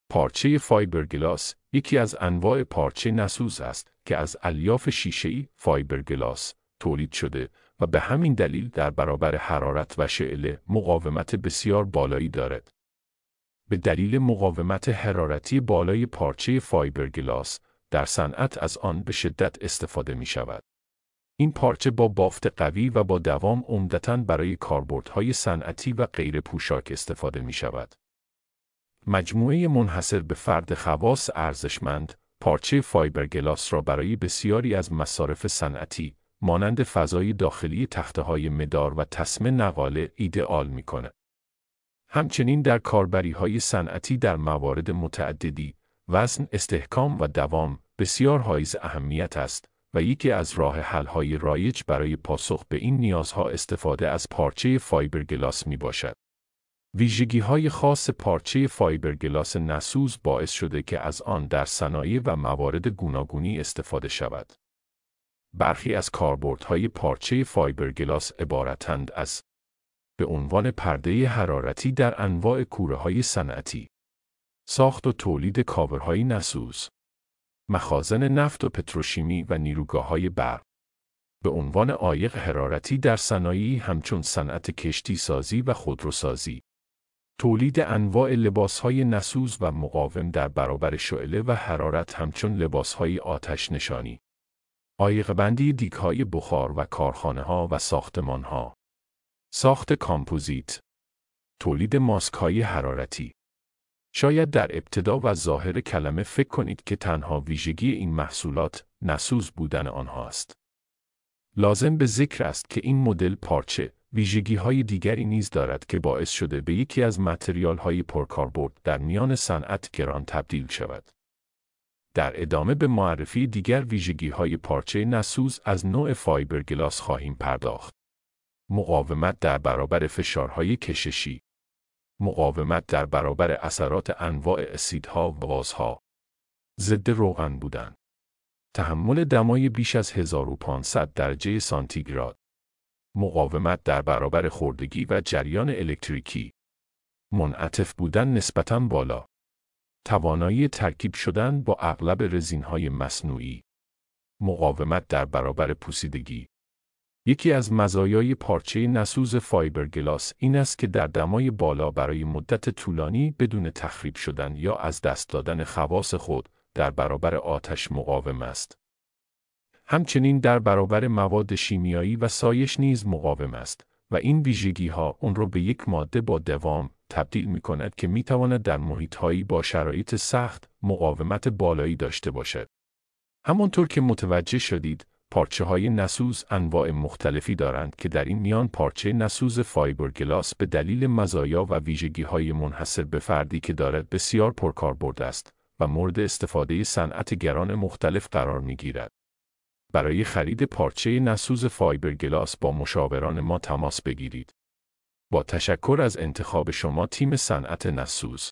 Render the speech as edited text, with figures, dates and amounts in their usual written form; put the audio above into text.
پارچه فایبرگلاس یکی از انواع پارچه نسوز است که از الیاف شیشه‌ای فایبرگلاس تولید شده و به همین دلیل در برابر حرارت و شعله مقاومت بسیار بالایی دارد. به دلیل مقاومت حرارتی بالای پارچه فایبرگلاس در صنعت از آن به شدت استفاده می شود. این پارچه با بافت قوی و با دوام عمدتاً برای کاربردهای صنعتی و غیر پوشاک استفاده می شود. مجموعه منحصر به فرد خواص ارزشمند، پارچه فایبرگلاس را برای بسیاری از مصارف صنعتی، مانند فضای داخلی تخته‌های مدار و تسمه نقاله ایدئال می‌کند. همچنین در کاربری‌های صنعتی در موارد متعددی، وزن، استحکام و دوام بسیار حائز اهمیت است و یکی از راه حل‌های رایج برای پاسخ به این نیازها استفاده از پارچه فایبرگلاس میباشد. ویژگی‌های خاص پارچه فایبرگلاس نسوز باعث شده که از آن در صنایع و موارد گوناگونی استفاده شود. برخی از کاربردهای پارچه فایبرگلاس عبارتند از به عنوان پرده حرارتی در انواع کوره‌های صنعتی، ساخت و تولید کاورهای نسوز، مخازن نفت و پتروشیمی و نیروگاه‌های برق، به عنوان عایق حرارتی در صنایعی همچون صنعت کشتی سازی و خودروسازی، تولید انواع لباس‌های نسوز و مقاوم در برابر شعله و حرارت همچون لباس‌های آتش نشانی، عایق‌بندی دیگ‌های بخار و کارخانه‌ها و ساختمان‌ها، ساخت کامپوزیت، تولید ماسک‌های حرارتی. شاید در ابتدا و ظاهر کلمه فکر کنید که تنها ویژگی این محصولات نسوز بودن آنها است. لازم به ذکر است که این مدل پارچه ویژگی‌های دیگری نیز دارد که باعث شده به یکی از متریال‌های پرکاربرد در میان صنعت گران تبدیل شود. در ادامه به معرفی دیگر ویژگی‌های پارچه نسوز از نوع فایبرگلاس خواهیم پرداخت. مقاومت در برابر فشارهای کششی، مقاومت در برابر اثرات انواع اسیدها و بازها، ضد روغن بودن، تحمل دمای بیش از 1500 درجه سانتیگراد، مقاومت در برابر خوردگی و جریان الکتریکی، منعطف بودن نسبتاً بالا، توانایی ترکیب شدن با اغلب رزین‌های مصنوعی، مقاومت در برابر پوسیدگی. یکی از مزایای پارچه نسوز فایبرگلاس این است که در دمای بالا برای مدت طولانی بدون تخریب شدن یا از دست دادن خواص خود در برابر آتش مقاوم است. همچنین در برابر مواد شیمیایی و سایش نیز مقاوم است و این ویژگی‌ها اون را به یک ماده با دوام تبدیل می‌کند که می‌تواند در محیط‌هایی با شرایط سخت مقاومت بالایی داشته باشد. همانطور که متوجه شدید، پارچه‌های نسوز انواع مختلفی دارند که در این میان پارچه نسوز فایبرگلاس به دلیل مزایا و ویژگی‌های منحصر به فردی که دارد بسیار پرکاربرد است و مورد استفاده صنعت گران مختلف قرار می‌گیرد. برای خرید پارچه نسوز فایبرگلاس با مشاوران ما تماس بگیرید. با تشکر از انتخاب شما تیم صنعت نسوز.